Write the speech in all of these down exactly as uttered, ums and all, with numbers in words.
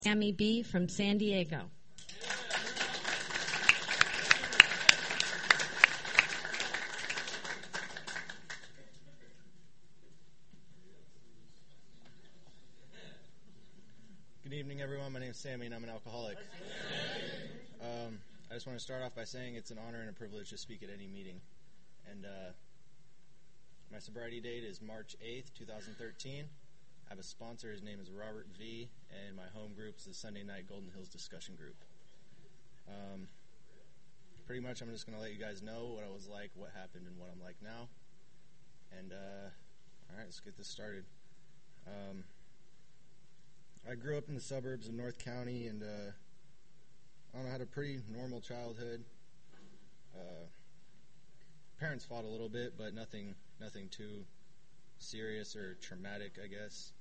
Sammy B. from San Diego. Good evening, everyone. My name is Sammy, and I'm an alcoholic. Um, I just want to start off by saying it's an honor and a privilege to speak at any meeting. And uh, my sobriety date is March eighth, twenty thirteen. I have a sponsor. His name is Robert V., and my home group is the Sunday Night Golden Hills Discussion Group. Um, pretty much, I'm just going to let you guys know what I was like, what happened, and what I'm like now. And, uh, all right, let's get this started. Um, I grew up in the suburbs of North County, and uh, I don't know, had a pretty normal childhood. Uh, parents fought a little bit, but nothing, nothing too serious or traumatic, I guess.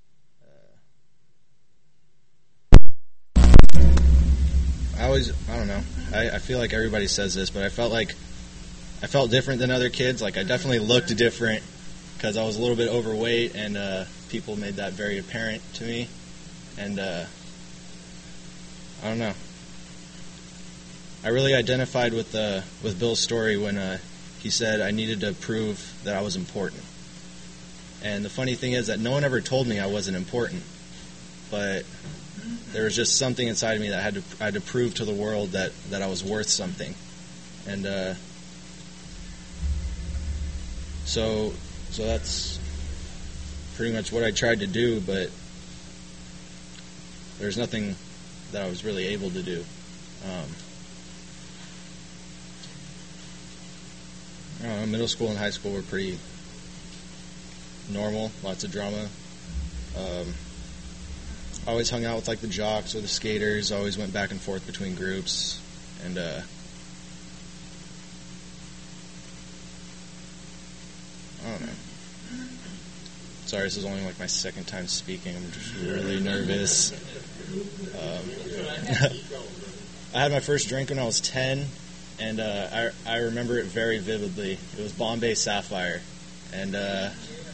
Uh, I always, I don't know. I, I feel like everybody says this, but I felt like I felt different than other kids. Like I definitely looked different because I was a little bit overweight, and uh, people made that very apparent to me. And, uh, I don't know. I really identified with uh, with Bill's story when uh, he said I needed to prove that I was important. And the funny thing is that no one ever told me I wasn't important. But there was just something inside of me that I had to, I had to prove to the world that, that I was worth something. And uh, so, so that's pretty much what I tried to do, but there's nothing that I was really able to do. Um, I don't know, middle school and high school were pretty normal, lots of drama. Um, I always hung out with like the jocks or the skaters, always went back and forth between groups, and uh, I don't know. Sorry, this is only like my second time speaking. I'm just really nervous. Um, I had my first drink when I was ten, and uh, I I remember it very vividly. It was Bombay Sapphire, and uh,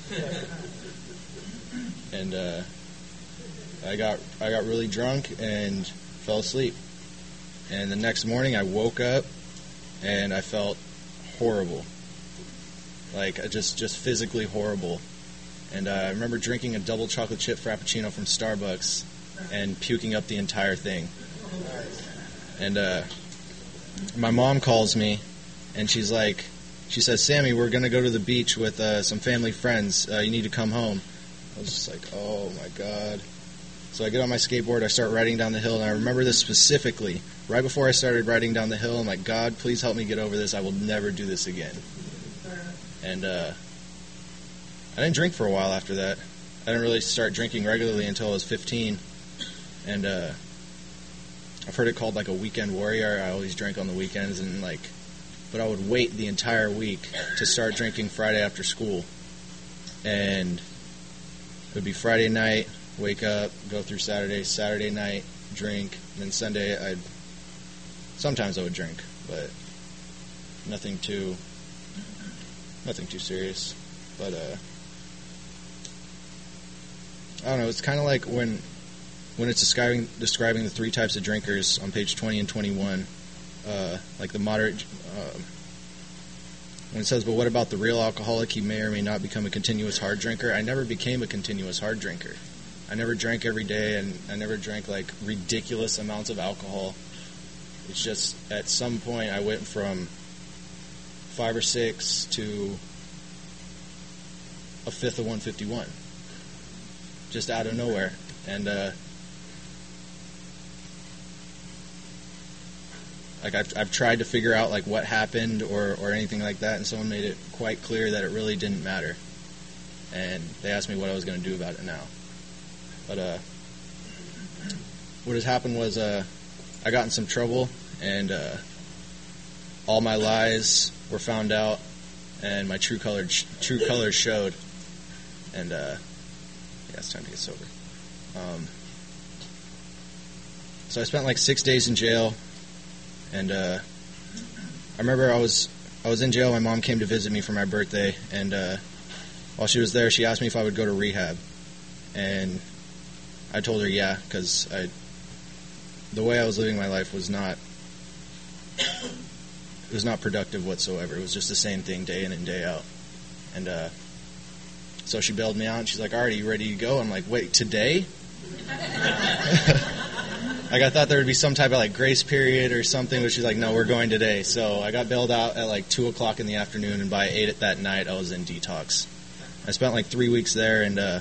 and uh, I got I got really drunk and fell asleep. And the next morning, I woke up and I felt horrible, like just just physically horrible. And uh, I remember drinking a double chocolate chip frappuccino from Starbucks and puking up the entire thing. And uh, my mom calls me, and she's like, she says, "Sammy, we're going to go to the beach with uh, some family friends. Uh, you need to come home." I was just like, oh my God. So I get on my skateboard, I start riding down the hill, and I remember this specifically. Right before I started riding down the hill, I'm like, God, please help me get over this. I will never do this again. And uh, I didn't drink for a while after that. I didn't really start drinking regularly until I was fifteen. And uh, I've heard it called like a weekend warrior. I always drank on the weekends, and like, but I would wait the entire week to start drinking Friday after school. And it would be Friday night, wake up, go through Saturday, Saturday night, drink, and then Sunday I'd, sometimes I would drink, but nothing too, nothing too serious. But, uh, I don't know, it's kind of like when, when it's describing, describing the three types of drinkers on page twenty and twenty-one, uh, like the moderate, uh, when it says, but what about the real alcoholic? He may or may not become a continuous hard drinker. I never became a continuous hard drinker. I never drank every day, and I never drank like ridiculous amounts of alcohol. It's just at some point I went from five or six to a fifth of one fifty-one, just out of nowhere. And uh, like I've I've tried to figure out like what happened or, or anything like that, and someone made it quite clear that it really didn't matter. And they asked me what I was going to do about it now. But uh, what has happened was uh, I got in some trouble, and uh, all my lies were found out, and my true colors true colors showed. And uh, yeah, it's time to get sober. Um, so I spent like six days in jail, and uh, I remember I was I was in jail. My mom came to visit me for my birthday, and uh, while she was there, she asked me if I would go to rehab. And I told her yeah, because I, the way I was living my life was not, it was not productive whatsoever. It was just the same thing day in and day out. And uh, so she bailed me out, and she's like, all right, are you ready to go? I'm like, wait, today? Like, I thought there would be some type of, like, grace period or something, but she's like, no, we're going today. So I got bailed out at, like, two o'clock in the afternoon, and by eight at that night, I was in detox. I spent, like, three weeks there, and uh,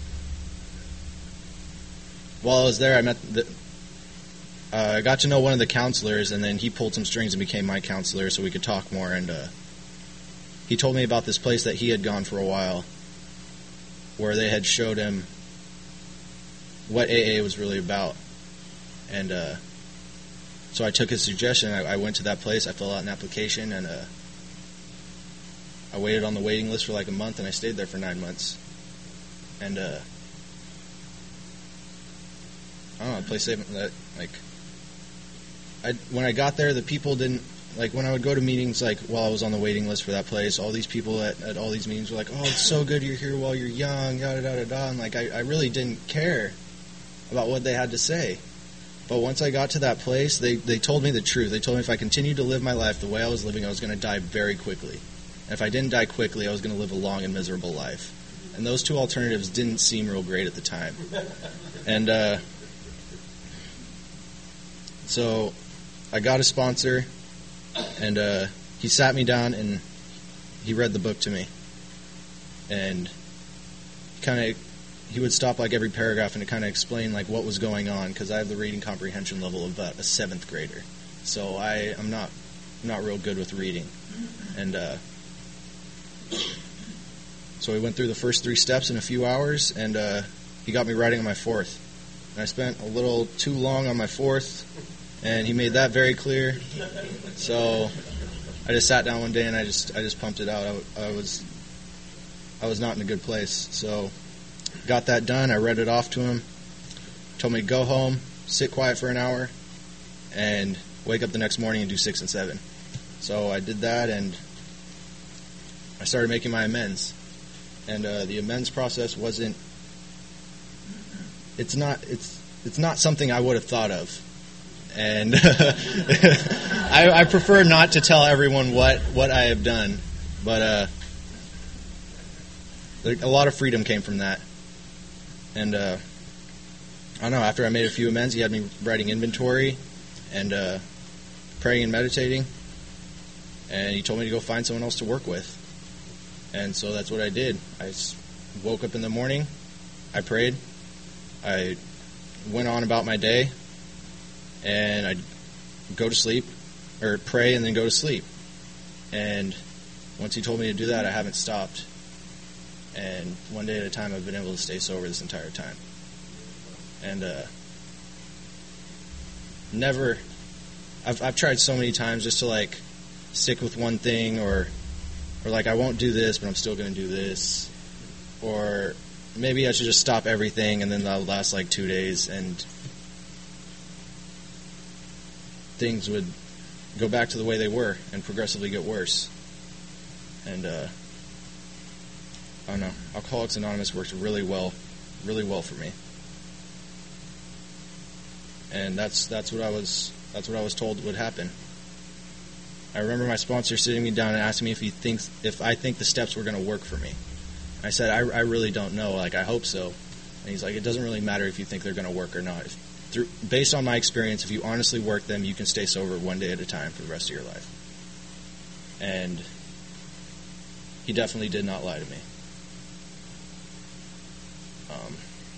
while I was there, I met the... Uh, I got to know one of the counselors, and then he pulled some strings and became my counselor so we could talk more, and uh, he told me about this place that he had gone for a while where they had showed him what A A was really about. And uh, so I took his suggestion. I, I went to that place. I filled out an application, and uh, I waited on the waiting list for like a month, and I stayed there for nine months. And uh, I don't know, the place that like I when I got there, the people didn't like when I would go to meetings like while I was on the waiting list for that place. All these people at, at all these meetings were like, "Oh, it's so good you're here while you're young," yada yada yada. And like I, I really didn't care about what they had to say. But once I got to that place, they, they told me the truth. They told me if I continued to live my life the way I was living, I was going to die very quickly. And if I didn't die quickly, I was going to live a long and miserable life. And those two alternatives didn't seem real great at the time. And uh, so I got a sponsor, and uh, he sat me down and he read the book to me. And kind of... he would stop like every paragraph and to kind of explain like what was going on, because I have the reading comprehension level of uh, a seventh grader, so I am not not real good with reading. And uh, so we went through the first three steps in a few hours, and uh, he got me writing on my fourth. And I spent a little too long on my fourth, and he made that very clear. So I just sat down one day and I just I just pumped it out. I, I was I was not in a good place, so. Got that done. I read it off to him. Told me to go home, sit quiet for an hour, and wake up the next morning and do six and seven. So I did that, and I started making my amends. And uh, the amends process wasn't. It's not. It's. It's not something I would have thought of. And I, I prefer not to tell everyone what what I have done, but uh, a lot of freedom came from that. And, uh, I don't know, after I made a few amends, he had me writing inventory and uh, praying and meditating. And he told me to go find someone else to work with. And so that's what I did. I woke up in the morning, I prayed, I went on about my day, and I'd go to sleep, or pray and then go to sleep. And once he told me to do that, I haven't stopped. And one day at a time, I've been able to stay sober this entire time. And uh, never, I've I've tried so many times just to like stick with one thing, or or like I won't do this, but I'm still going to do this, or maybe I should just stop everything, and then that'll last like two days, and things would go back to the way they were and progressively get worse. And uh, I don't know. Alcoholics Anonymous worked really well, really well for me, and that's that's what I was that's what I was told would happen. I remember my sponsor sitting me down and asking me if he thinks if I think the steps were going to work for me. I said I, I really don't know. Like I hope so. And he's like, it doesn't really matter if you think they're going to work or not. If, through, based on my experience, if you honestly work them, you can stay sober one day at a time for the rest of your life. And he definitely did not lie to me. Um,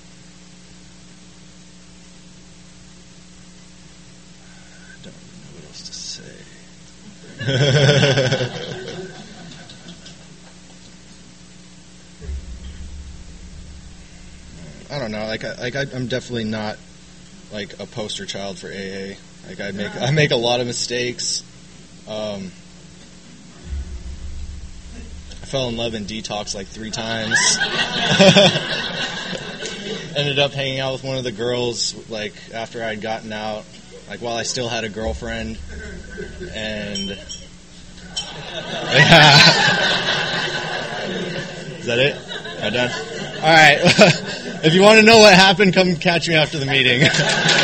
I don't really know what else to say. I don't know. Like, I, like I, I'm definitely not like a poster child for A A. Like, I make I make a lot of mistakes. Um, I fell in love in detox like three times. Ended up hanging out with one of the girls like after I'd gotten out, like while I still had a girlfriend, and yeah. Is that it? Am I done? All right. If you want to know what happened, come catch me after the meeting.